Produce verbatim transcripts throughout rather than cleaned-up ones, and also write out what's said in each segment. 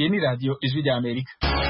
Iyi ni radiyo ijwi rya Amerika.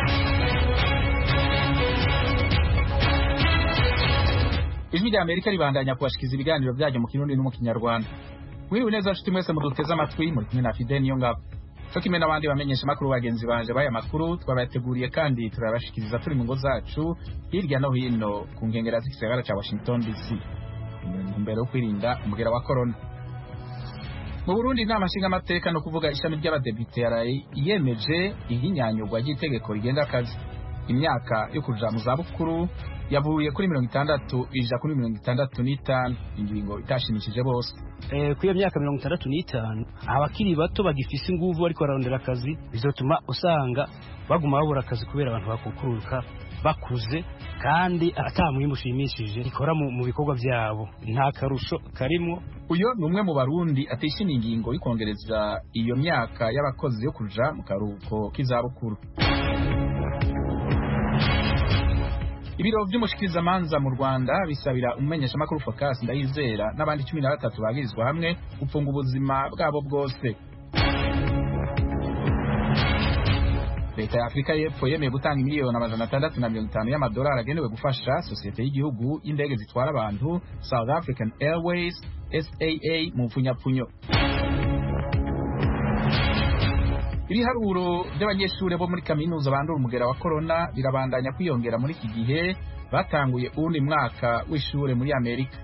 Ijwi rya Amerika ribandanya kubashikiza ibiganiro byayo mu Kirundi no mu Kinyarwanda. Mwiriwe neza nshuti mwese muduteze amatwi muri kumwe na Fidel Niyongabo. Cyo kimwe n'abandi bamenyesha makuru bagenzi banje baya makuru twabateguriye kandi turabashikiriza turi mu ngo zacu hirya no hino ku nkengera z'igisagara ca Washington D C. Mbere yo kwirinda umugera wa corona. Mu Burundi inama nshingamateka no kuvuga ishami ry'abadepite yaraye yemeje ihinyanyurwa ry'itegeko rigenda akazi. Imyaka yo kuja mu zabukuru yavuye kuri mirongo itandatu ija kuri mirongo itandatu n'itanu, ingingo itashimishije bose. Eh kuyo myaka mirongo itandatu n'itanu abakiri bato bagifise inguvu ariko bararondera akazi, bizotuma usanga baguma babura akazi kubera abantu bakukuruka bakuze kandi atamwe mushimishije ikora mu bikorwa byabo, nta karusho karimo. Uyo numwe mu Barundi atishimiye ingingo yikongereza iyo myaka y'abakozi yo kuja mu karuhuko k'izabukuru. Ibiro vy'umushikirizamanza mu Rwanda bisabira umumenyesha makuru Focus Ndayizera n'abandi cumi na batatu bagirizwa hamwe gupfunga ubuzima bwabo bwose. Leta ya Afrika y'Epfo yemeye gutanga miliyoni amajana atandatu na mirongo itanu y'amadolari agenewe gufasha sosiyete y'igihugu y'indege zitwara abantu South African Airways S A A mu mfunyapfunyo. Ibiharuro by'abanyeshure bo muri kaminuza bandura umugera wa corona birabandanya kwiyongera muri iki gihe batanguye uwundi mwaka w'ishure muri Amerika.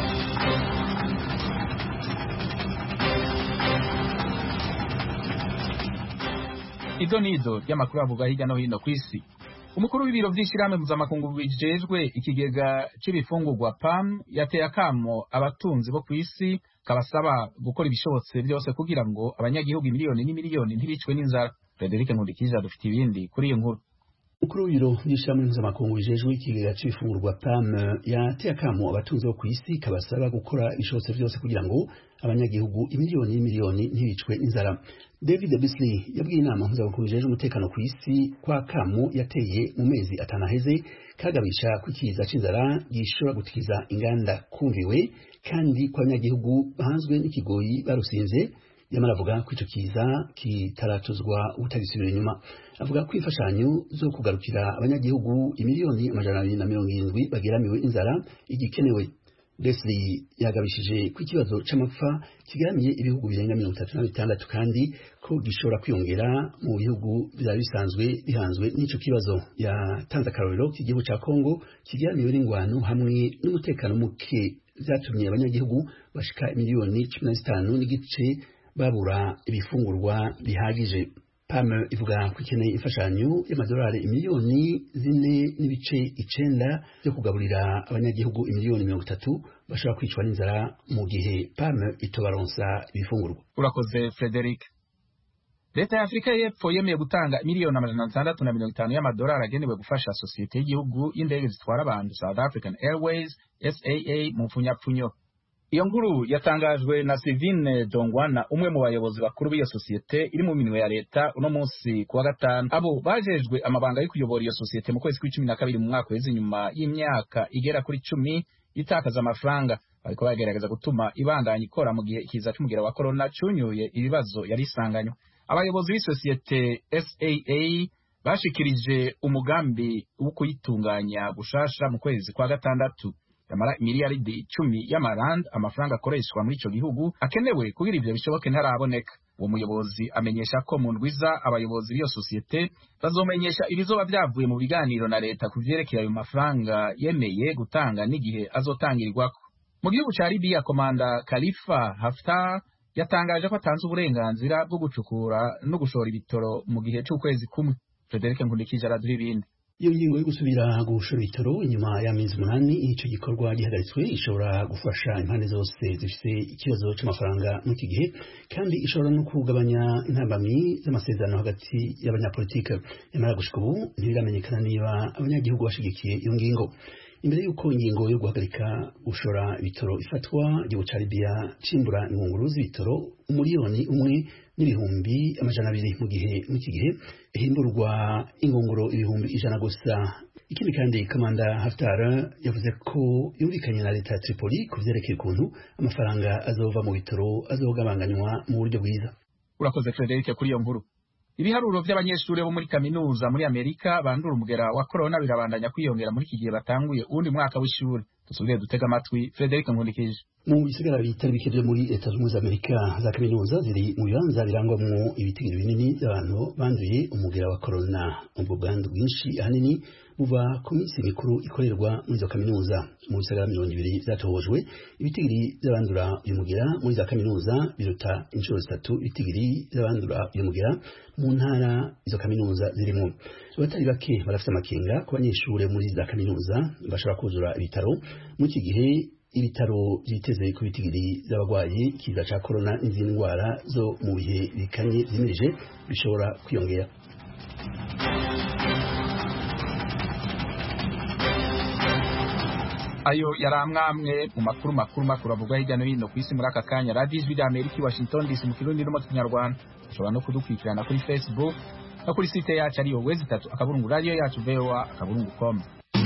Ido nido y'amakuru avuga hirya no hino ku isi. Umukuru w'ibiro vy'ishirahamwe mpuzamakungu bijejwe ikigega c'ibifungurwa P A M yateye akamo abatunzi bo ku isi kabasaba gukora ibishobotse byose kugira ngo abanyagihugu miliyoni n'imiliyoni ntibicwe n'inzara. Frederic Nkundikije dufite ibindi kuri iyo nkuru. Umukuru w'ibiro vy'ishirahamwe mpuzamakungu bijejwe ikigega c'ibifungurwa P A M yateye akamo abatunzi bo ku isi kabasaba gukora ibishobotse byose kugira ngo abanyagihugu imiliyoni n'imiliyoni ntibicwe n'inzara. David Beasley yabwiye inama mpuzamakungu bijejwe umutekano ku isi kwa kamo yateye mu mezi atanu aheze kagabisha kwikiza c'inzara gishobora gutikiza inganda kumviwe kandi kwa abanyagihugu bahanzwe n'ikigoyi barusinze. Yamara avuga ko ico kiza kitaratuzwa utagisubira inyuma. Avuga ko imfashanyo zo kugarukira abanyagihugu imiliyoni amajana abiri na mirongo irindwi bageramiwe inzara igikenewe. Leslie yagabishije ko ikibazo c'amapfa kigaramiye ibihugu birenga mirongo itatu na bitandatu kandi ko gishobora kwiyongera mu bihugu byari bisanzwe bihanzwe n'ico kibazo. Yatanze akarorero k'igihugu ca Congo kigaramiwe n'ingwano hamwe n'umutekano muke vyatumye abanyagihugu bashika miliyoni cumi na zitanu n'igice babura ibifungurwa bihagije. P A M ivuga ko ikeneye imfashanyo y'amadolari imiliyoni zine n'ibice icenda byo kugaburira abanyagihugu imiliyoni mirongo itatu bashobora kwicwa n'inzara mu gihe P A M itobaronsa ibifungurwa. Urakoze Frederic. Leta ya Afrika y'Epfo yemeye gutanga miliyoni amajana atandatu na mirongo itanu y'amadolari agenewe gufasha sosiyete y'igihugu y'indege zitwara abantu South African Airways S A A mu mfunyapfunyo. Iyo nkuru yatangajwe na Sivine Dongwana, umwe mu bayobozi bakuru b'iyo sosiyete iri mu minwe ya leta uno munsi kuwa gatanu. Abo bajejwe amabanga yo kuyobora iyo sosiyete mu kwezi kw'icumi na kabiri mu mwaka w'ezi nyuma y'imyaka igera kuri cumi itakaza amafaranga, ariko bagerageza gutuma ibandanya ikora mu gihe ikiza c'umugera wa corona cunyuye ibibazo yari isanganywe. Abayobozi b'isosiyete S A A bashikirije umugambi wo kuyitunganya gushasha mu kwezi kwa gatandatu. Yamara miliyaridi icumi y'amarand amafaranga akoreshwa muri ico gihugu akenewe kugira ivyo bishoboke ntaraboneka. Uwo muyobozi amenyesha ko mu ndwiza abayobozi b'iyo sosiyete bazomenyesha ibizoba vyavuye mu biganiro na leta kuvyerekeye ayo mafaranga yemeye gutanga n'igihe azotangirirwako. Mu gihugu ca Libya, komanda Khalifa Haftar yatangaje ko atanze uburenganzira bwo gucukura no gushora ibitoro mu gihe c'ukwezi kumwe. Frederic Nkundikije araduha ibindi. Iyo ngingo yo gusubira gushora ibitoro inyuma y'amezi umunani ico gikorwa gihagaritswe ishobora gufasha impande zose zifise ikibazo c'amafaranga mu iki gihe kandi ishobora no kugabanya intambamyi z'amasezerano hagati y'abanyapolitike. Yamara gushika ubu ntibiramenyekana niba abanyagihugu bashigikiye iyo ngingo. Imbere y'uko ingingo yo guhagarika gushora ibitoro ifatwa, igihugu ca Libya cimbura ingunguru z'ibitoro umuliyoni umwe n'ibihumbi amajana abiri mu gihe mu iki gihe ihimburwa ingunguru ibihumbi ijana gusa. Ikindi kandi Komanda Haftar yavuze ko yumvikanye na leta ya Tripoli kuvyerekeye ukuntu amafaranga azova mu bitoro azogabanganywa mu buryo bwiza. Urakoze Frederic kuri iyo nkuru. ibiharuro by'abanyeshuri bo muri kaminuza muri Amerika bandura umugera wa corona birabandanya kwiyongera muri iki gihe batanguye uwundi mwaka w'ishuri. Dusubire dutega amatwi Frederic Nkundikije. Mu bisigara bitari bike byo muri Leta Zunze Ubumwe za Amerika za kaminuza ziri mu bibanza birangwamwo ibitigiri binini by'abantu banduye umugera wa corona. Ubwo bwandu bwinshi ahanini buva ku minsi mikuru ikorerwa muri izo kaminuza. Mu bisagara mirongo ibiri byatohojwe ibitigiri by'abandura uyu mugera muri za kaminuza biruta inshuro zitatu ibitigiri by'abandura uyu mugera mu ntara izo kaminuza zirimo. Abatari bake barafite amakenga ku banyeshuri muri za kaminuza bashobora kuzura ibitaro mu iki gihe ibitaro byiteze ku bitigiri by'abagwayi ikiza ca corona n'izindi ndwara zo mu bihe bikanye zimirije bishobora kwiyongera. Ayo yaramwamwe mu makuru makuru makuru avugwa hirya no hino ku isi muri aka kanya. Radio Ijwi ry'Amerika i Washington D C mu Kirundi no mu Kinyarwanda. Ushobora no kudukurikirana kuri Facebook no kuri site yacu ariyo wezi itatu akaburungu radio yacu V O A akaburungu com.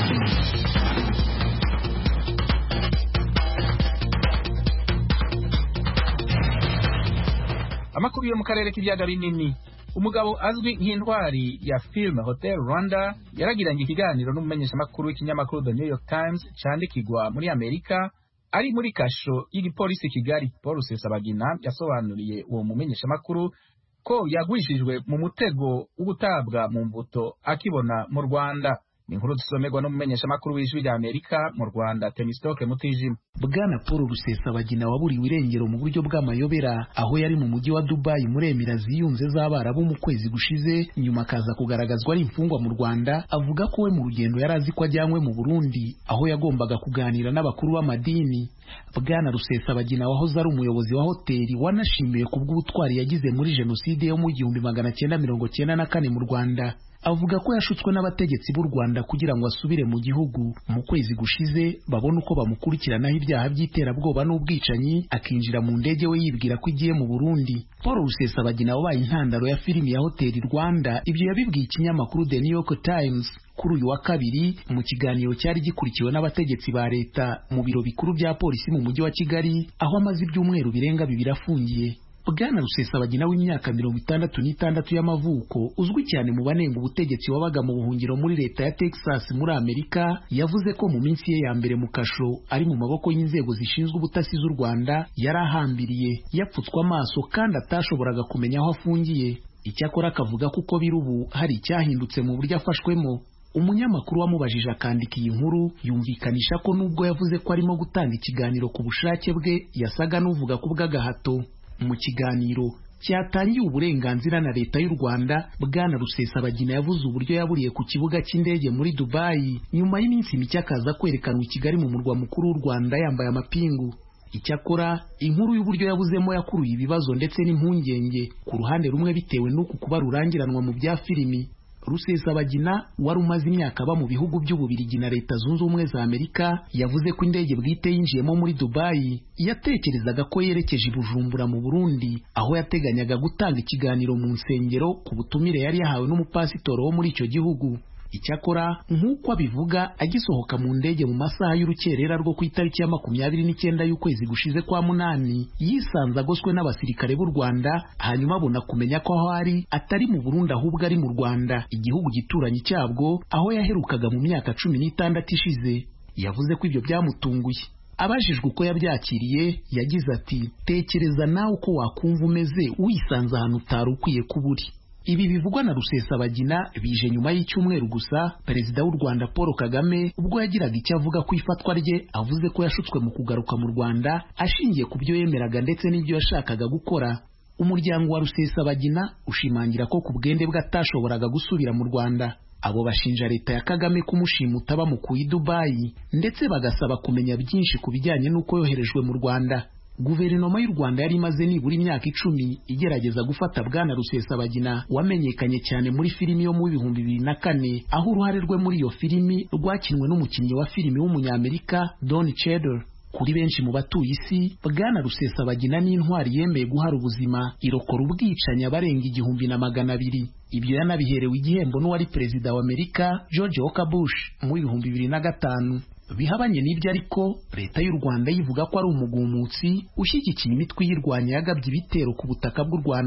Amakuru yo mu karere k'ibiyaga binini. Umugabo azwi nk'intwari ya film Hotel Rwanda yaragiranye ikiganiro n'umumenyeshamakuru w'ikinyamakuru The New York Times candikirwa muri Amerika ari muri kasho y'igipolisi Kigali. Paul Rusesabagina yasobanuriye uwo mumenyeshamakuru ko yagwishijwe mu mutego w'ugutabwa mu mbuto akibona mu Rwanda. Ni inkuru dusomerwa n'umumenyeshamakuru w'Ijwi ry'Amerika mu Rwanda Temistoke Mutijima. Bwana Paul Rusesabagina waburiwe irengero mu buryo bw'amayobera aho yari mu mujyi wa Dubai muri Emirates ziyunze z'Abarabu mu kwezi gushize, nyuma akaza kugaragazwa ari imfungwa mu Rwanda, avuga ko we mu rugendo yari azi ko ajyanywe mu Burundi aho yagombaga kuganira n'abakuru b'amadini. Bwana Rusesabagina wahoze ari umuyobozi wa hoteli wanashimiye ku bw'ubutwari yagize muri jenoside yo mu gihumbi magana cyenda mirongo cyenda na kane mu Rwanda. Avuga ko yashutswe n'abategetsi b'u Rwanda kugira ngo asubire mu gihugu. Mu kwezi gushize babona uko bamukurikiranaho ibyaha by'iterabwoba n'ubwicanyi, akinjira mu ndege we yibwira ko igiye mu Burundi. Paul Rusesabagina wabaye intandaro ya filimi ya Hotel Rwanda, ibyo yabibwiye ikinyamakuru The New York Times kuri uyu wa kabiri mu kiganiro cyari gikurikiwe n'abategetsi ba leta mu biro bikuru bya polisi mu mujyi wa Kigali, aho amaze ibyumweru birenga bibiri afungiye. Bwana Rusesabagina w'imyaka mirongo itandatu n'itandatu y'amavuko, uzwi cyane mu banenga ubutegetsi wabaga mu buhungiro muri leta ya Texas muri Amerika, yavuze ko mu minsi ye ya mbere mu kasho ari mu maboko y'inzego zishinzwe ubutasi z'u Rwanda yari ahambiriye, yapfutswe amaso kandi atashoboraga kumenya aho afungiye. Icyakora akavuga ko uko biri ubu hari icyahindutse mu buryo afashwemo. Umunyamakuru wamubajije akandika iyi nkuru yumvikanisha ko nubwo yavuze ko arimo gutanga ikiganiro ku bushake bwe, yasaga n'uvuga ku bw'agahato. Mu kiganiro cyatangiye uburenganzira na leta y'u Rwanda, Bwana Rusesabagina yavuze uburyo yaburiye ku kibuga cy'indege muri Dubai, nyuma y'iminsi mike akaza kwerekanwa i Kigali mu murwa mukuru w'u Rwanda yambaye amapingu. Icyakora inkuru y'uburyo yabuzemo yakuruye ibibazo ndetse n'impungenge, ku ruhande rumwe bitewe n'uku kuba rurangiranwa mu bya filimi. Rusesabagina wari umaze imyaka aba mu bihugu by'Ububirigi na Leta Zunze Ubumwe za Amerika, yavuze ko indege bwite yinjiyemo muri Dubai yatekerezaga ko yerekeje i Bujumbura mu Burundi, aho yateganyaga gutanga ikiganiro mu nsengero ku butumire yari yahawe n'umupasitoro wo muri icyo gihugu. Icyakora nk'uko abivuga, agisohoka mu ndege mu masaha y'urukerera rwo ku itariki ya makumyabiri n'icyenda y'ukwezi gushize kwa munani, yisanze agoswe n'abasirikare b'u Rwanda, hanyuma abona kumenya ko aho ari atari mu Burundi ahubwo ari mu Rwanda, igihugu gituranyi cyabwo, aho yaherukaga mu myaka cumi n'itandatu ishize. Yavuze ko ibyo byamutunguye. Abajijwe uko yabyakiriye, yagize ati, tekereza nawe uko wakumva umeze wisanze ahantu utari ukwiye kuba uri. Ibi bivugwa na Rusesabagina bije nyuma y'icyumweru gusa Perezida w'u Rwanda Paul Kagame ubwo yagiraga icyo avuga ku ifatwa rye, avuze ko yashutswe mu kugaruka mu Rwanda ashingiye ku byo yemeraga ndetse n'ibyo yashakaga gukora. Umuryango wa Rusesabagina ushimangira ko ku bwende bwe atashoboraga gusubira mu Rwanda. Abo bashinja leta ya Kagame kumushimuta bamukuye i Dubai, ndetse bagasaba kumenya byinshi ku bijyanye n'uko yoherejwe mu Rwanda. Guverinoma y'u Rwanda yari imaze nibura imyaka icumi igerageza gufata Bwana Rusesabagina wamenyekanye cyane muri filimi yo mu bihumbi bibiri na kane, aho uruhare rwe muri iyo filimi rwakinwe n'umukinnyi wa filimi w'umunyamerika Don Cheadle. Kuri benshi mu batuye isi, Bwana Rusesabagina ni intwari yemeye guhara ubuzima irokora ubwicanyi abarenga igihumbi na magana abiri. Ibyo yanabiherewe igihembo n'uwari perezida wa Amerika George Walker Bush mu bihumbi bibiri na gatanu. Bihabanye n'ibyo ariko, leta y'u Rwanda yivuga ko ari umugumutsi ushyigikiye imitwe y'irwanya yagabye ibitero ku butaka bw'u Rwanda.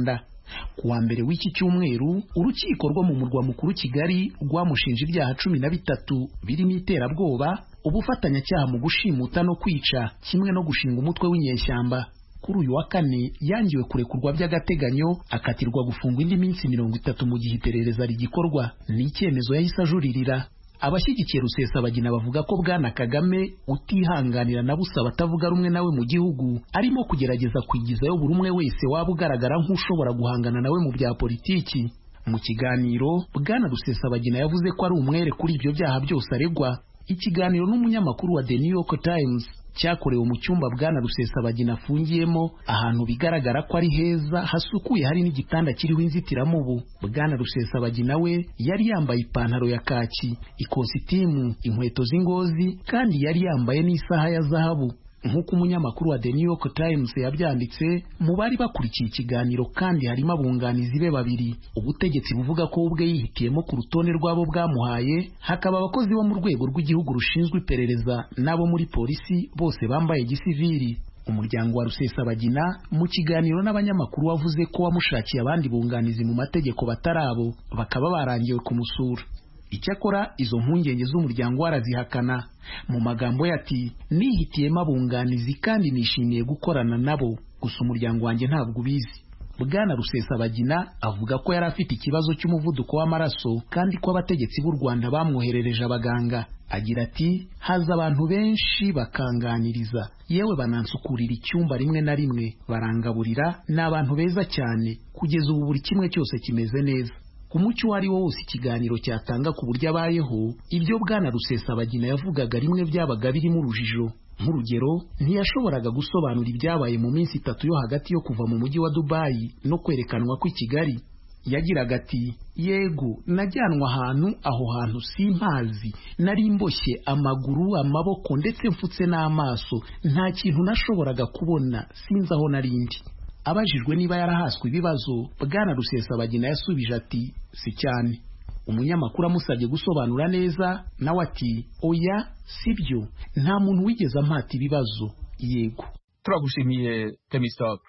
kuwa mbere w'iki cyumweru urukiko rwo mu murwa mukuru Kigali rwamushinja ibyaha cumi na bitatu birimo iterabwoba, ubufatanyacyaha mu gushimuta no kwica, kimwe no gushinga umutwe w'inyeshyamba. Kuri uyu wa kane yangiwe kurekurwa by'agateganyo, akatirwa gufungwa indi minsi mirongo itatu mu gihe iperereza rigikorwa. Ni icyemezo yahise ajuririra. Abashyigikiye Rusesabagina bavuga ko Bwana Kagame utihanganira na busa batavuga rumwe nawe mu gihugu arimo kugerageza kwigizayo buri umwe wese waba ugaragara nk'ushobora guhangana nawe mu bya politiki. Mu kiganiro Bwana Rusesabagina yavuze ko ari umwere kuri ibyo byaha byose aregwa. Ikiganiro n'umunyamakuru wa The New York Times cyakorewe mu cyumba Bwana Rusesabagina afungiyemo, ahantu bigaragara ko ari heza hasukuye, hari n'igitanda kiriho inzitiramubu. Bwana Rusesabagina we yari yambaye ipantaro ya kaki, ikositimu, inkweto z'ingozi, kandi yari yambaye n'isaha ya zahabu. Nk'uko umunyamakuru wa The New York Times yabyanditse, mu bari bakurikiye ikiganiro kandi harimo abunganizi be babiri. Ubutegetsi buvuga ko ubwe yihitiyemo ku rutonde rwabo bwamuhaye, hakaba abakozi bo mu rwego rw'igihugu rushinzwe iperereza n'abo muri polisi, bose bambaye gisivili. Umuryango wa Rusesabagina mu kiganiro n'abanyamakuru wavuze ko wamushakiye abandi bunganizi mu mategeko batarabo, bakaba barangiwe kumusura. Icyakora izo mpungenge z'umuryango warazihakana. Mu magambo yati, nihitiyemo abunganizi kandi nishimiye gukorana nabo, gusa umuryango wanjye ntabwo ubizi. Bwana Rusesabagina avuga ko yari afite ikibazo cy'umuvuduko w'amaraso kandi ko abategetsi b'u Rwanda bamwoherereje abaganga. Agira ati, haza abantu benshi bakanganiriza, yewe banansukurira icyumba rimwe na rimwe, barangaburira, n'abantu beza cyane, kugeza ubu buri kimwe cyose kimeze neza. Umucyo wari wo wose ikiganiro cyatanga ku buryo abayeho, ibyo Bwana Rusesabagina yavugaga rimwe byabaga birimo urujijo. Nk'urugero, ntiyashoboraga gusobanura ibyabaye mu minsi itatu yo hagati yo kuva mu mujyi wa Dubai no kwerekanwa kw'i Kigali. Yagiraga ati, yego najyanwa ahantu, aho hantu simpazi, nari mboshye amaguru, amaboko ndetse mfutse n'amaso, nta kintu nashoboraga kubona, sinzi aho narindi. Abajijwe niba yarahaswe ibibazo, Bwana Rusesabagina yasubije ati, si cyane. Umunyamakuru amusabye gusobanura neza, nawe ati, oya sibyo, nta muntu wigeze ampata ibibazo. Yego. Turagushimiye Temistokle.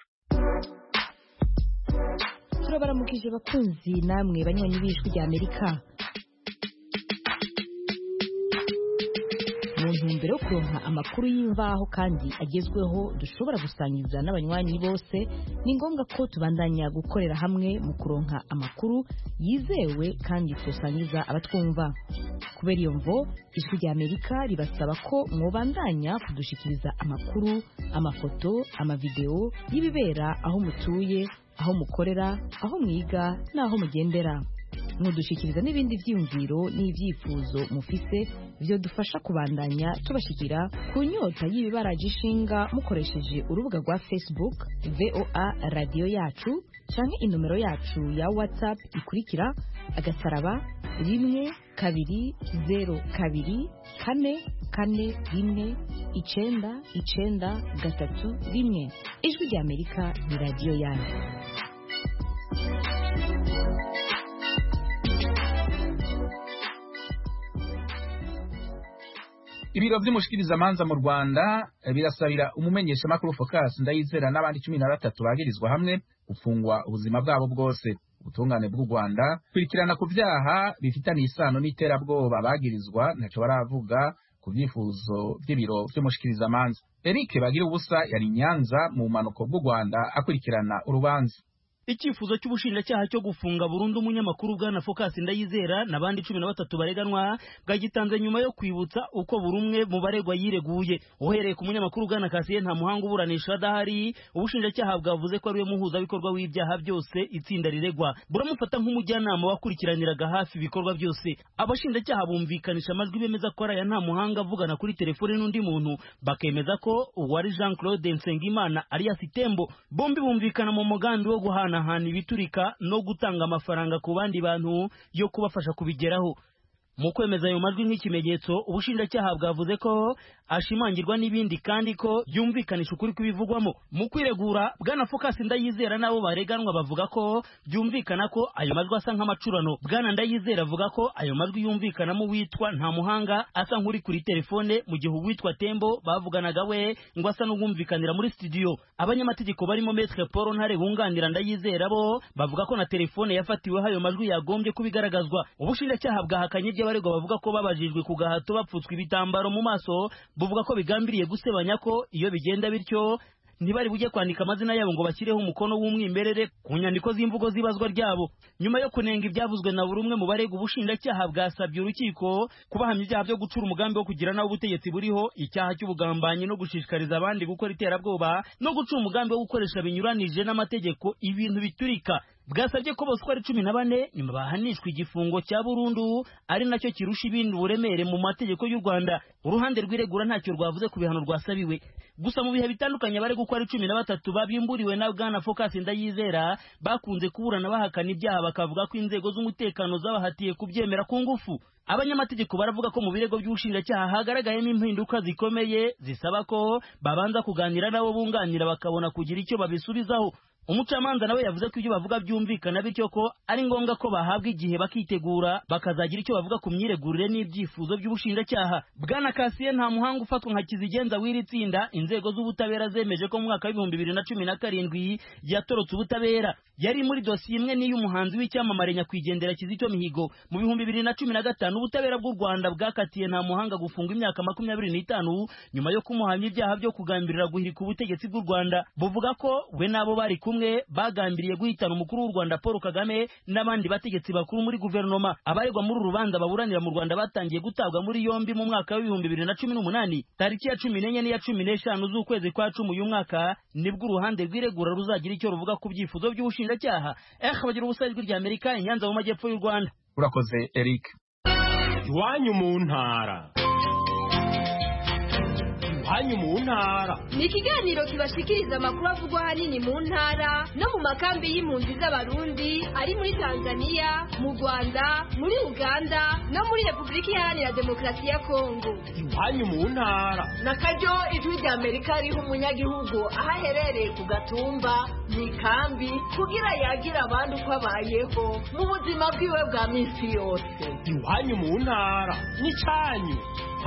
Turabaramukije bakunzi namwe banywanyi b'Ijwi rya Amerika. Mu ntumbero yo kuronka amakuru y'imvaho kandi agezweho dushobora gusangiza n'abanywanyi bose, ni ngombwa ko tubandanya gukorera hamwe mu kuronka amakuru yizewe kandi tusangiza abatwumva. Kubera iyo mvo, Ijwi rya Amerika ribasaba ko mwobandanya kudushikiriza amakuru, amafoto, amavideo y'ibibera aho mutuye, aho mukorera, aho mwiga n'aho mugendera. Mudushikiriza n'ibindi vyiyumviro n'ivyifuzo mufise byo dufasha kubandanya tubashikira ku nyota y'ibibaraje ishinga mukoresheje urubuga rwa Facebook V O A Radio Yacu canke inomero yacu ya WhatsApp ikurikira agasaraba rimwe kabiri zero kabiri kane kane rimwe icenda icenda gatatu rimwe. Ijwi rya Amerika ni radio yanyu. Ibiro vy'umushikirizamanza mu Rwanda birasabira umumenyesha makuru Focus Ndayizera n'abandi cumi na batatu bagirizwa hamwe gufungwa ubuzima bwabo bwose. Ubutungane bw'u Rwanda kurikirana ku vyaha bifitanye isano n'iterabwoba bagirizwa ntaco baravuga ku vyifuzo vy'ibiro vy'umushikirizamanza. Eric Bagirubusa yari Nyanza mu manuko bw'u Rwanda akurikirana urubanza. Icyifuzo cy'ubushinjacyaha cyo gufunga burundu umunyamakuru Bwana Focus Ndayizera n'abandi cumi na batatu bareganwa bwagitanze nyuma yo kwibutsa uko buri umwe mu baregwa yireguye. Uhereye ku munyamakuru Bwana Kasiye nta muhanga uburanisha adahari, ubushinjacyaha bwavuze ko ari we muhuza bikorwa w'ibyaha byose itsinda riregwa. Buramufata nk'umujyanama wakurikiraniraga hafi ibikorwa byose. Abashinjacyaha bumvikanisha amajwi bemeza ko ari nta muhanga avugana kuri telefone n'undi muntu, bakemeza ko uwari Jean Claude Nsengimana alias Tembo. Bombi bumvikana mu mugambi wo guhana hana ibiturika no gutanga amafaranga ku bandi bantu yo kubafasha kubigeraho. mu kwemeza ayo majwi nk'ikimenyetso ubushinjacyaha bwavuze ko ashimangirwa n'ibindi kandi ko byumvikanisha ukuri kw'ibivugwamo. Mu kwiregura Bwana Focus Ndayizera nabo bareganwa bavuga ko byumvikana ko ayo majwi asa nk'amacurano. Bwana Ndayizera avuga ko ayo majwi yumvikanamo witwa nta muhanga asa nk'uri kuri telefone, mu gihe uwitwa Tembo bavuganaga we ngo asa n'ugumvikanira muri studio. Abanyamategeko barimo Maître Paul Ntare bunganira Ndayizera bo bavuga ko na telefone yafatiweho ayo majwi yagombye kubigaragazwa. Ubushinjacyaha bwahakanye by'abaregwa bavuga ko babajijwe ku gahato bapfutswe ibitambaro mu maso, buvuga ko bigambiriye gusebanya ko iyo bigenda bityo ntibari bujye kwandika amazina yabo ngo bashyireho umukono w'umwimberere ku nyandiko z'imvugo zibazwa ryabo. Nyuma yo kunenga ibyavuzwe na buri umwe mu barega, ubushinjacyaha bwasabye urukiko kubahamya ibyaha byo gucura umugambi wo kugira naho ubutegetsi buriho, icyaha cy'ubugambanyi no gushishikariza abandi gukora iterabwoba no gucura umugambi wo gukoresha binyuranije n'amategeko ibintu biturika. Bwasabye ko bose ari cumi na bane nyuma bahanishwa igifungo cya burundu, ari nacyo kirusha ibindi uburemere mu mategeko y'u Rwanda. Uruhande rw'iregura ntacyo rwavuze ku bihano rwasabiwe. Gusa mu bihe bitandukanye bari gukora cumi na batatu babimburiwe na Bwana Focus Ndayizera bakunze kuburana bahakana ibyaha, bakavuga ko inzego z'umutekano zabahatiye kubyemera ku ngufu. Abanyamategeko baravuga ko mu birego by'ubushinjacyaha hagaragayemo impinduka zikomeye zisaba ko babanza kuganira nabo bunganira bakabona kugira icyo babisubizaho. Umucamanza nawe yavuze ko ibyo bavuga byumvikana bityo ko ari ngombwa ko bahabwa igihe bakitegura bakazagira icyo bavuga ku myiregurire n'ibyifuzo by'ubushinjacyaha. Bwana Kasiye nta muhanga ufatwa nka kizigenza w'iri tsinda, inzego z'ubutabera zemeje ko mu mwaka w'ibihumbi bibiri na cumi na karindwi yatorotse ubutabera. Yari muri dosiye imwe n'iy'umuhanzi w'icyamamare nyakwigendera Kizito Mihigo. Mu bihumbi bibiri na cumi na gatanu ubutabera bw'u Rwanda bwakatiye nta muhanga gufunga imyaka makumyabiri n'itanu nyuma yo kumuhamya ibyaha byo kugambirira guhirika ubutegetsi bw'u Rwanda. Buvuga ko we nabo bari kumwe bagambiriye guhitana umukuru w'u Rwanda Paul Kagame n'abandi bategetsi bakuru muri guverinoma. Abaregwa muri urubanza baburanira mu Rwanda batangiye gutabwa muri yombi mu mwaka w'ibihumbi bibiri na cumi n'umunani. Tariki ya cumi n'enye n'iya cumi n'eshanu z'ukwezi kwa cumi uyu mwaka nibwo uruhande rw'iregura ruzagira icyo ruvuga ku byifuzo by'ubushinjacyaha. Eh bagira ubusayirwa rya Amerika Inyanza mu majyepfo y'u Rwanda. Urakoze Eric. Iwanyu mu ntara. Iwanyu mu ntara ni ikiganiro kibashikiriza amakuru avugwa ahanini mu ntara no mu makambi y'impunzi z'abarundi ari muri Tanzania, mu Rwanda, muri Uganda no muri Repubulika Iharanira Demokarasi ya Kongo. Iwanyu mu ntara nakaryo ijwi rya Amerika riha umunyagihugu aho aherereye ku gatumba mu ikambi kugira yagira abandi uko abayeho mu buzima bwiwe bwa minsi yose. Iwanyu mu ntara ni cyanyu.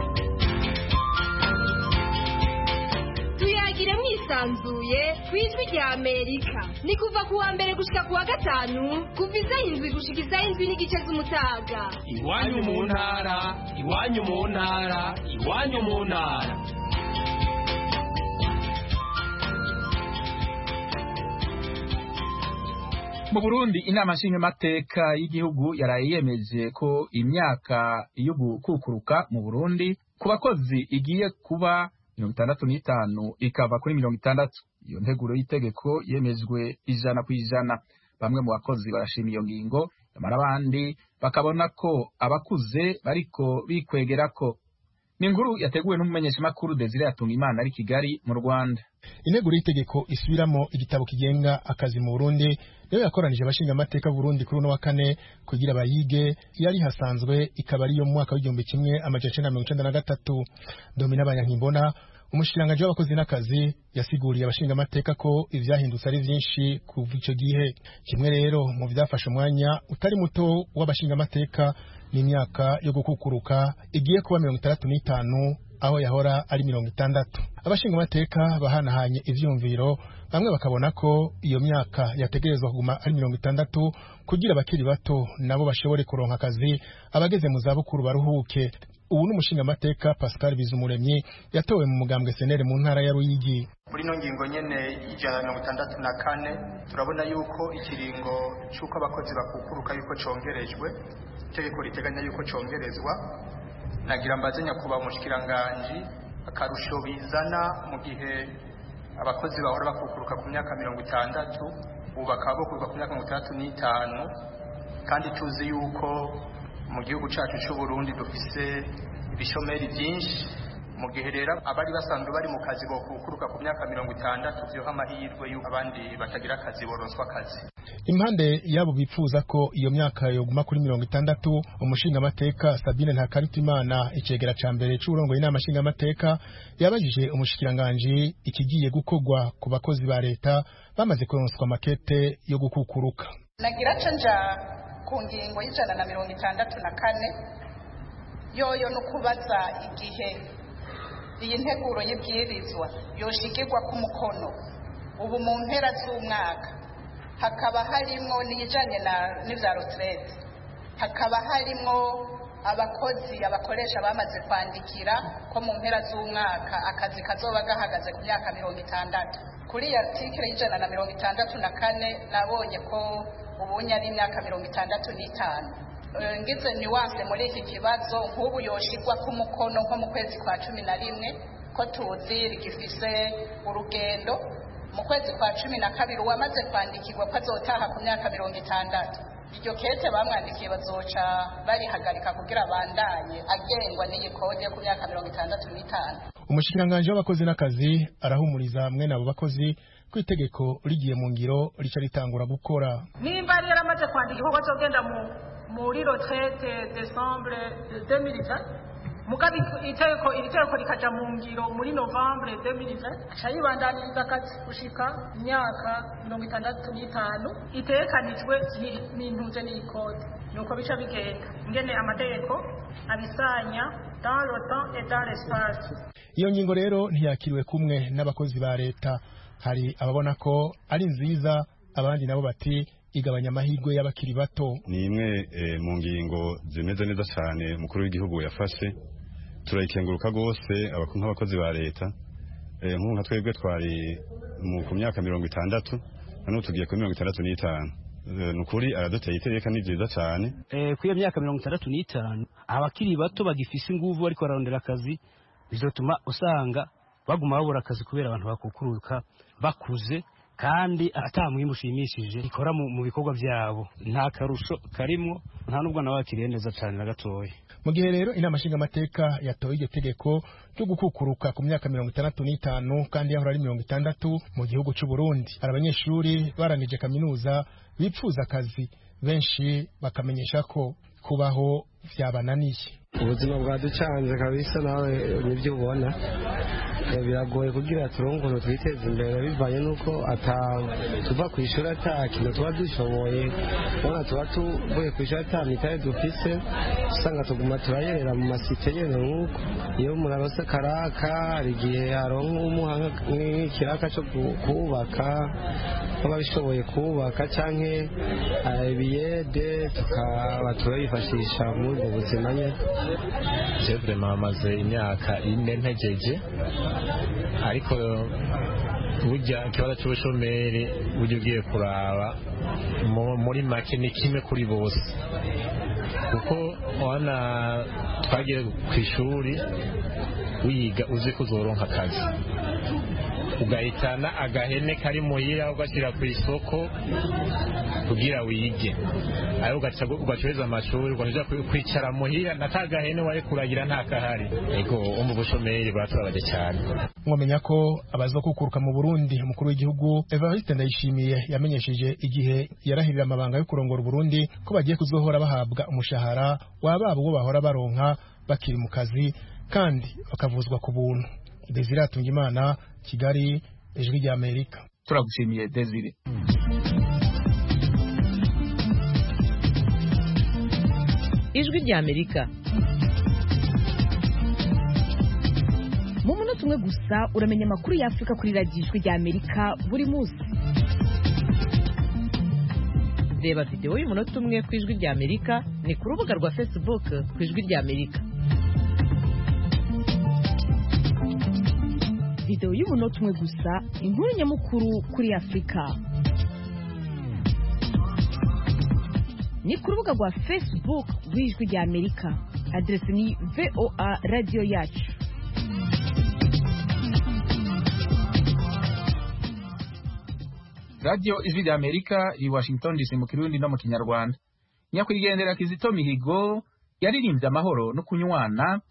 Tuyagire mwisanzuye kwijwi rya Amerika. Ni kuva kuwa mbere gushika kuwa gatanu kuva isaha indwi gushika isaha indwi n'igice z'umutaga. Iwanyu mu ntara, iwanyu mu ntara, iwanyu mu ntara. Mu Burundi inama nshingamateka y'igihugu yaraye yemeje ko imyaka yo gukukuruka mu Burundi ku bakozi igiye kuba mirongo itandatu n'itanu ikava kuri mirongo itandatu. Iyo nteguro y'itegeko yemejwe ijana ku ijana. Bamwe mu bakozi barashima iyo ngingo, nyamara abandi bakabona ko abakuze bariko bikwegerako. Ni inkuru yateguwe n'umumenyeshamakuru Desire Atungimana ari Kigali mu Rwanda. Integuro y'itegeko isubiramo igitabo kigenga akazi mu Burundi niyo yakoranije abashinga amateka Burundi kuri uno wa kane kugira bayige, yari hasanzwe ikaba ari yo mu mwaka w'igihumbi kimwe amajana icenda na mirongo icenda na gatatu. Domina Banyankimbona umushikiranganji w'abakozi n'akazi yasiguriye abashinga amateka ko ivyahindutse ari vyinshi kuva ico gihe. Kimwe rero mu vyafashe umwanya utari muto w'abashinga amateka n'imyaka yo gukukuruka igiye kuba mirongo itandatu n'itanu aho yahora ari mirongo itandatu. Abashinga amateka bahanahanye ivyumviro, bamwe bakabona ko iyo myaka yategerezwa kuguma ari mirongo itandatu kugira abakiri bato nabo bashobore kuronka akazi, abageze mu zabukuru baruhuke. Ubu n'umushinga amateka Pascal Bizumuremyi yatowe mu mugambwe senere mu ntara ya Ruyigi. Muri no ngingo nyene ijana na mirongo itandatu na kane turabona yuko ikiringo cyuko abakozi bakukuruka yuko congerejwe, itegeko riteganya yuko congerezwa. Nagira mbaze nyakuba umushikiranganje akarusho bizana mu gihe abakozi bahora bakukuruka ku myaka mirongo itandatu ubu bakaba bakuruka ku myaka mirongo itandatu n'itanu, kandi tuzi yuko mu gihugu cyacu cy'u Burundi dufise ibishomeri byinshi mu gihe rero abari basanzwe bari mu kazi bokukuruka ku myaka mirongo itandatu vyoha amahirwe y'uko abandi batagira akazi boronswa akazi. Impande yabo bipfuza ko iyo myaka yoguma kuri mirongo itandatu, umushinga amateka Sabine Ntakarutimana icegera ca mbere c'urongoye inama nshinga amateka yabajije umushikiranganje ikigiye gukogwa ku bakozi ba leta bamaze kuronswa makete yo gukukuruka. Nagira canja ku ngingo y'ijana na mirongo itandatu na kane yoyo no kubaza igihe iyi nteguro y'ibwirizwa yoshikirwa ku mukono ubu mu mpera z'umwaka, hakaba harimo n'ijanye na n'ivya retraite, hakaba harimo abakozi abakoresha bamaze kwandikira ko mu mpera z'umwaka akazi kazoba gahagaze ku myaka mirongo itandatu. Kuri ya article y'ijana na mirongo itandatu na kane nabonye ko ubunya ari imyaka mirongo itandatu n'itanu. Ngize niwanse muri iki kibazo nk'ubu yoshirwa ku mukono nko mu kwezi kwa cumi na rimwe ko tuzi rigifise urugendo mu kwezi kwa cumi na kabiri wamaze kwandikirwa ko azotaha ku myaka mirongo itandatu. Iryo kete bamwandikiye bazoca barihagarika kugira bandanye agengwa n'iyi kode yo ku myaka mirongo itandatu n'itanu. Umushikiranganje w'abakozi n'akazi arahumuriza hamwe n'abo bakozi ku itegeko rigiye mu ngiro rica ritangura gukora. Nimba rero amaze kwandikirwa ko azogenda mu muri retraite décembre deux mille vingt, mugabe itegeko iri tegeko rikaja mu ngiro muri novembre deux mille vingt, cayibandaniriza akazi gushika imyaka mirongo itandatu n'itanu itekanijwe n'intuze n'ikode. Nuko bica bigenda ngene amategeko abisanya dans le temps et dans l'espace. Iyo ngingo rero ntiyakiriwe kumwe n'abakozi ba leta. Hari ababona ko ari nziza, abandi nabo bati igabanya amahirwe y'abakiri bato. Ni imwe e, mu ngingo zimeze neza cyane umukuru w'igihugu yafashe, turayikenguruka gose abakuntu abakozi ba leta. E, nka twebwe twari mu ku myaka mirongo itandatu none tugiye ku mirongo itandatu n'itanu. E, nukuri araduteye itegeka ni byiza cyane. Eh ku iyo myaka mirongo itandatu n'itanu abakiri bato bagifise inguvu ariko bararondera akazi, bizotuma usanga baguma babura akazi kubera abantu bakukuruka bakuze kandi atamwimbu ushimishije ikora mu bikorwa byabo. Nta karusho karimo, nta nubwo nabakiriye neza cyane na gatoya. Mu gihe rero inama nshinga amateka yatoye iryo tegeko ryo gukukuruka ku myaka mirongo itandatu n'itanu kandi yahora ari mirongo itandatu mu gihugu cy'u Burundi, hari abanyeshuri baranije kaminuza bipfuza akazi, benshi bakamenyesha ko kubaho vyabananiye. Ubuzima bwaducanze kabisa, nawe nibyo ubona biragoye kugira turongo twiteze imbere bivanye nuko ata tuva ku ishuri ata kintu tuba dushoboye, ubona tuba tuvuye ku ishuri ata mitari dufise, usanga tuguma turayerera mu masite nyene nk'uko. Iyo umuntu arose karaka hari igihe aronka umuhanga nk'ikiraka cyo kubaka baba bishoboye kubaka canke ibiyede tukaba turayifashisha muri ubwo buzima nyene. Je vraiment maze imyaka ine ntegeje, ariko burya ikibazo cy'ubushomeri burya ugiye kuraba muri make ni kimwe kuri bose, kuko wana twagiye ku ishuri wiga uzi ko uzoronka akazi, ugahitana agahene kari muhira ugashyira ku isoko kugira wige, ayo ugacureza amashuri ugaja kwicara muhira na kagahene wari kuragira nta kahari. Ego umva ubushomeri batubabaje cyane. Mwamenya ko abazokukuruka mu Burundi, umukuru w'igihugu Evariste Ndayishimiye yamenyesheje igihe yarahirira amabanga yo kurongora Burundi ko bagiye kuzohora bahabwa umushahara wababo wo bahora baronka bakiri mu kazi kandi bakavuzwa ku buntu. Desire Atungimana, Kigali, Ijwi rya Amerika. Turagushimiye Desire. Ijwi rya Amerika. Mu munota umwe gusa uramenya amakuru ya Afrika kuri radiyo Ijwi rya Amerika buri munsi. Reba video y'umunota umwe ku Ijwi rya Amerika ni ku rubuga rwa Facebook ku Ijwi rya Amerika. Video y'umunota umwe gusa, inkuru nyamukuru kuri Afrika. Ni ku rubuga rwa Facebook rw'Ijwi rya Amerika. Adresi ni V O A Radio Yacu. Radio Ijwi rya Amerika i Washington D C mu Kirundi no mu Kinyarwanda. Nyakwigendera Kizito Mihigo yaririmbye amahoro no kunywana,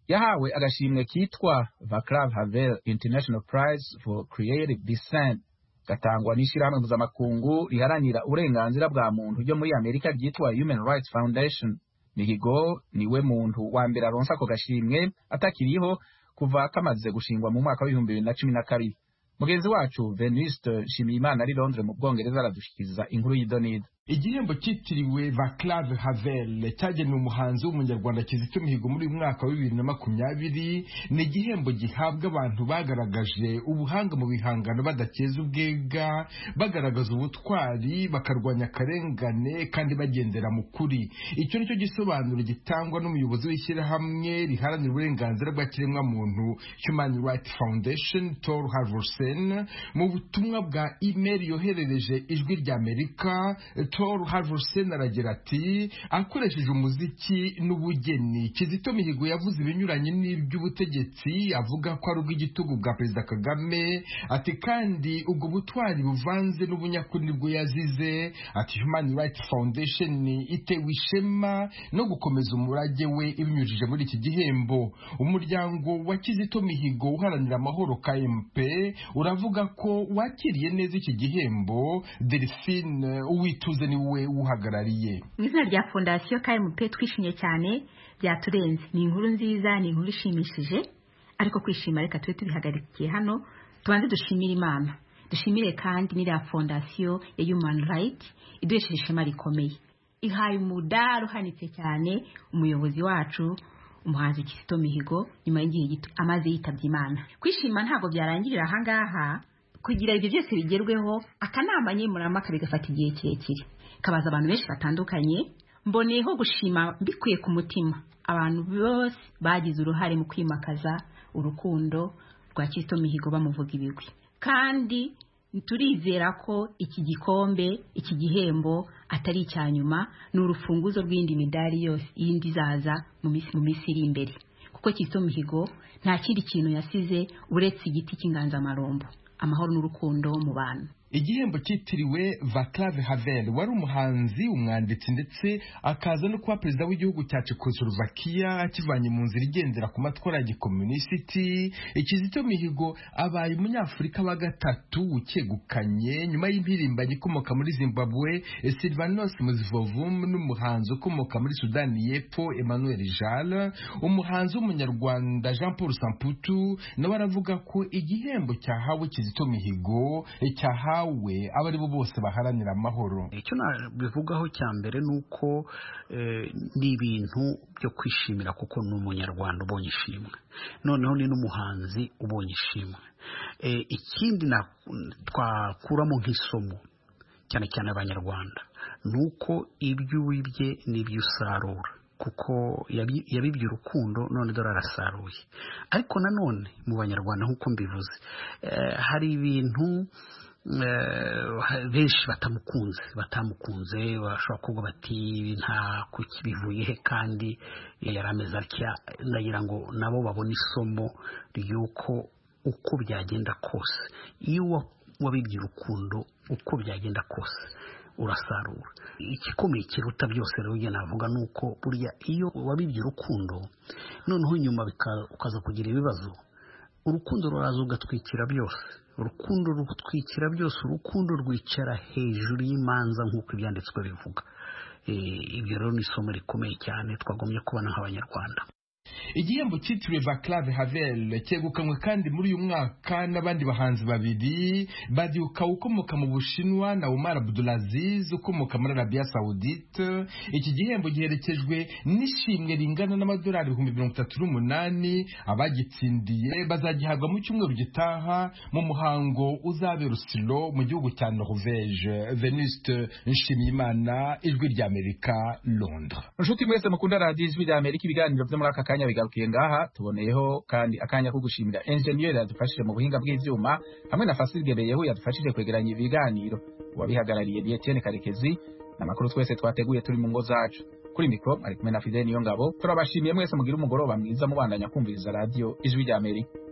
yahawe agashimwe kitwa Václav Havel International Prize for Creative Design gatangwa n'ishirahamwe mpuzamakungu riharanira uburenganzira bwa muntu ryo muri Amerika ryitwa Human Rights Foundation. Mihigo niwe muntu wa mbere aronsa ako gashimwe atakiriho kuva kamaze gushingwa mu mwaka w'ibihumbi bibiri na cumi na kabiri. Mugenzi wacu Venuste Nshimiyimana ari Londres mu Bwongereza aradushikiriza inkuru y'idonida. Igihembo cyitiriwe Václav Havel cyagenewe umuhanzi w'umunyarwanda Kizito Mihigo muri uyu mwaka wa bibiri na makumyabiri ni igihembo gihabwa abantu bagaragaje ubuhanga mu bihangano badakeza ubwega, bagaragaza ubutwari, bakarwanya akarengane kandi bagendera mu kuri. Icyo nicyo gisobanuro gitangwa n'umuyobozi w'ishyirahamwe riharanira uburenganzira bwa kiremwa muntu Human Rights Foundation Tor Halvorsen mu butumwa bwa email yoherereje Ijwi rya Amerika. Tor Halvorsen aragira ati akoresheje umuziki n'ubugeni Kizito Mihigo yavuze ibinyuranye n'iby'ubutegetsi, avuga ko ari ubw'igitugu bwa Perezida Kagame, ati kandi ubwo butwari buvanze n'ubunyakuri nibwo yazize. Ati Human Rights Foundation itewe ishema no gukomeza umurage we ibinyujije muri iki gihembo. Umuryango wa Kizito Mihigo uharanira amahoro K M P uravuga ko wakiriye neza iki gihembo. Delphine Uwituze niwe uhagarariye. Mu izina rya Fondation K M P twishimye cyane, byaturenze. Ni inkuru nziza, ni inkuru ishimishije, ariko kwishima reka tube tubihagarikiye hano. Tubanze dushimire Imana, dushimire kandi n'iriya Fondation ya Human Rights iduhesheje ishema rikomeye, ihaye umudari uhanitse cyane umuyobozi wacu umuhanzi Kizito Mihigo nyuma y'igihe gito amaze yitabye Imana. Kwishima ntabwo byarangirira ahangaha, kugira ibyo byose bigerweho akanama nkemurampaka bigafata igihe kirekire kabaza abantu benshi batandukanye. Mboneyeho gushima mbikuye ku mutima abantu bose bagize uruhare mu kwimakaza urukundo rwa Kizito Mihigo bamuvuga ibigwi, kandi turizera ko iki gikombe, iki gihembo atari icya nyuma, ni urufunguzo rw'indi midari yose yindi zaza mu minsi mu minsi iri imbere, kuko Kizito Mihigo nta kindi kintu yasize uretse igiti cy'inganzamarumbo, amahoro n'urukundo mu bantu. Igihembo cyitiriwe Václav Havel wari umuhanzi, umwanditsi ndetse akaza no kuba perezida w'igihugu cya Czechoslovakia akivanye mu nzira igendera ku matwara ya gikomunisiti. Kizito Mihigo abaye umunyafurika wa gatatu ukegukanye nyuma y'impirimbanyi ikomoka muri Zimbabwe Sylvanos Muzivovum n'umuhanzi ukomoka muri Sudani y'Epfo Emmanuel Jal. Umuhanzi w'umunyarwanda Jean Paul Samputu nawe aravuga ko igihembo cyahawe Kizito Mihigo cyahawe we abari bo bose baharanira amahoro. Icyo nabivugaho cya mbere nuko eh, ni ibintu byo kwishimira kuko ni umunyarwanda ubonye ishimwe, noneho ni n'umuhanzi ubonye ishimwe. Eh, ikindi na twakuramo nk'isomo cyane cyane abanyarwanda nuko ibyo wibye n'ibyo usarura, kuko yabibye urukundo none dore arasaruye. Ariko nanone mu banyarwanda nk'uko mbivuze eh, hari ibintu benshi batamukunze batamukunze bashobora kuvuga bati nta kuki bivuye he kandi yarameze atya. Ndagira ngo nabo babone isomo ry'uko uko byagenda kose, iyo wabibye urukundo uko byagenda kose urasarura. Igikomeye kiruta byose rero njye navuga nuko burya iyo wabibye urukundo noneho nyuma ukaza kugira ibibazo, urukundo ruraza ugatwikira byose. Urukundo rutwikira byose, urukundo rwicara hejuru y'imanza nk'uko ibyanditswe bivuga. Ibyo rero ni isomo rikomeye cyane twagomye kubona nk'abanyarwanda. Igihembo cyitiriwe Václav Havel cyegukanywe kandi muri uyu mwaka n'abandi bahanzi babiri, Badiuka ukomoka mu Bushinwa na Omar Abdulaziz ukomoka muri Arabia Saudite. Iki gihembo giherekejwe n'ishimwe ringana n'amadolari ibihumbi mirongo itatu n'umunani. Abagitsindiye bazagihabwa mu cyumweru gitaha mu muhango uzabera Oslo mu gihugu cya Norvège. Venuste Nshimiyimana, Ijwi rya Amerika, Londres. Nshuti mwese mukunda radio Ijwi rya Amerika, ibiganiro byo muri aka kanya bigarukiye ngaha. Tuboneyeho kandi akanya ko gushimira engineer yadufashije mu buhinga bw'ivyuma hamwe na Fasil Gebeyeho yadufashije kwegeranya ibiganiro, wabihagarariye Dietienne Karekezi. Namakuru twese twateguye turi mu ngo zacu. Kuri mikro ari kumwe na Fidel Niyongabo. Turabashimiye mwese mugira umugoroba mwiza mubandanya kumviriza radio Ijwi rya Amerika.